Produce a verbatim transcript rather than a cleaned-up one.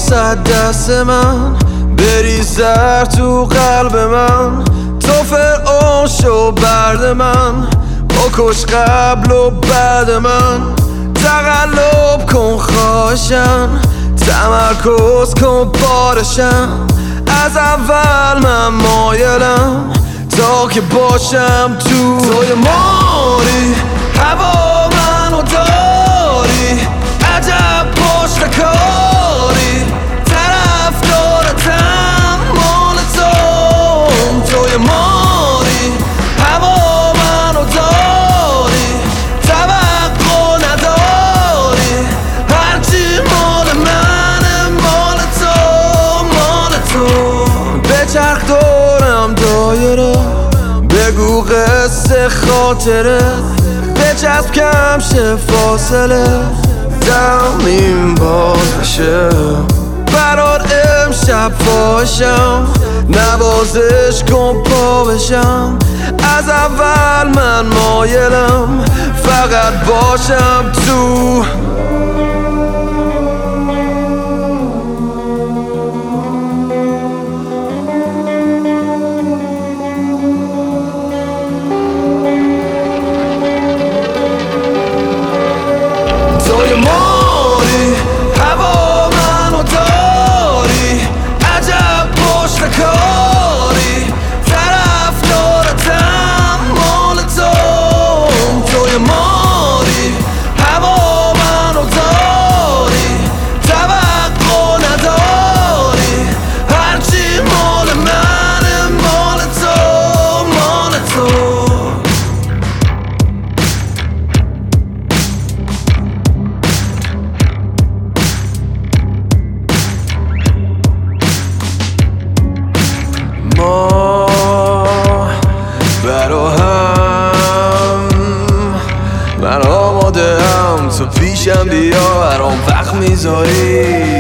واسه دست من بریزر تو قلب من، تو فرعون شو برد من، بکش قبل و بعد من، تقلب کن خواهشم، تمرکز کن بارشم، از اول من مایلم تا که باشم تو. توی ماری هوا منو داری، عجب پشت کاری، طرف دارتم مال تو. توی ماری هوا منو داری، توقع نداری، هرچی مال منه مال تو، مال تو. بچرخ دورم دایره، بگو قصه خاطره، بچسب کم شه فاصله، دمیم باز بشه، برات امشب فاشم، نوازش کن پا بشم، از اول من مایلم فقط باشم تو. توی ماری هوا منو داری، عجب پشت کاری، طرف دارتم مال تو. توی ماری هوا منو داری، توقع نداری، هرچی مال منه مال تو، مال تو. ما برا هم، من آماده هم، تو پیشم بیا، برام وقت میذاری،